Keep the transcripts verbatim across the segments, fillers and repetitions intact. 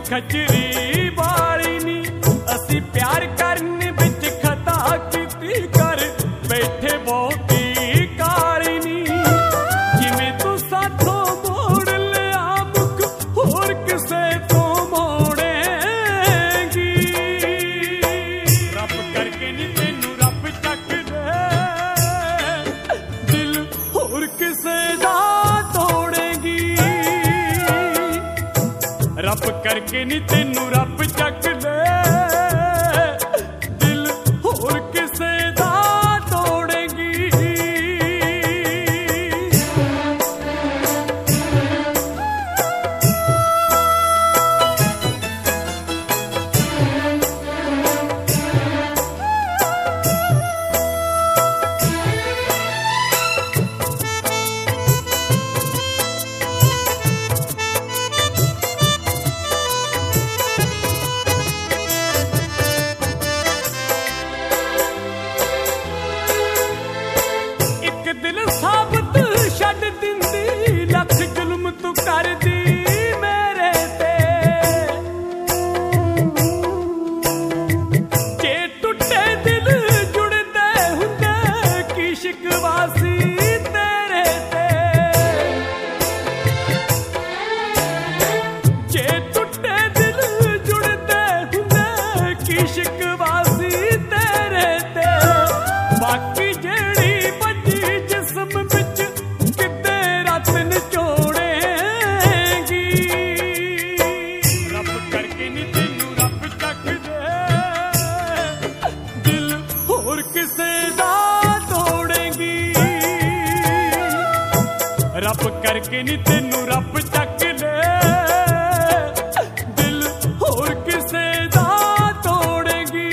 खचरी वाली नी असी प्यार करने विच खता कीती कर बैठे बहुती काली नी जिवें तू साथों मोड़ लिया मुख होर किसे तो मोड़ेगी रब करके नी तेनू रब चक दे दिल होर किसे दा तोड़ेगी रब करके नी तेनू रब चक ले दिल होर किसे दा तोड़ेगी दिल साबत छड्ड दिंदी लख जुल्म तू करदी मेरे ते जे टुटे दिल जुड़दे हुंदे की शिकवासी तेरे ते जे टुटे दिल जुड़दे हुंदे की शिकवासी तेरे ते बाकी जेड़ी रब करके नी तेनू रब चक ले दिल होर किसे दा तोड़ेगी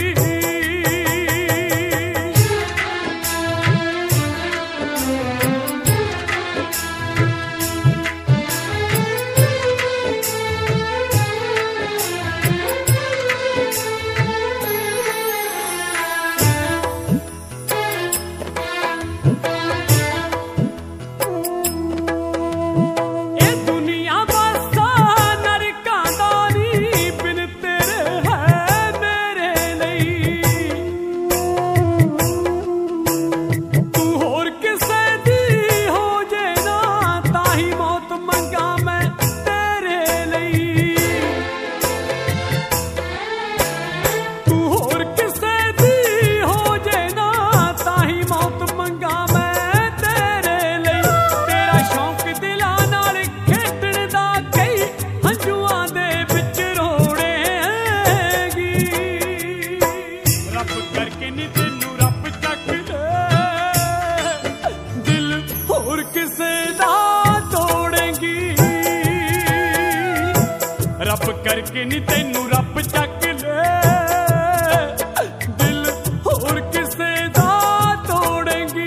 रब करके नी तेनू रब चक ले दिल होर किसे दा तोड़ेगी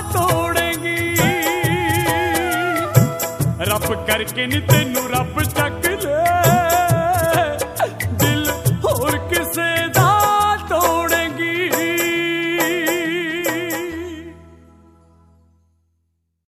रब करके नी तेनू रब चक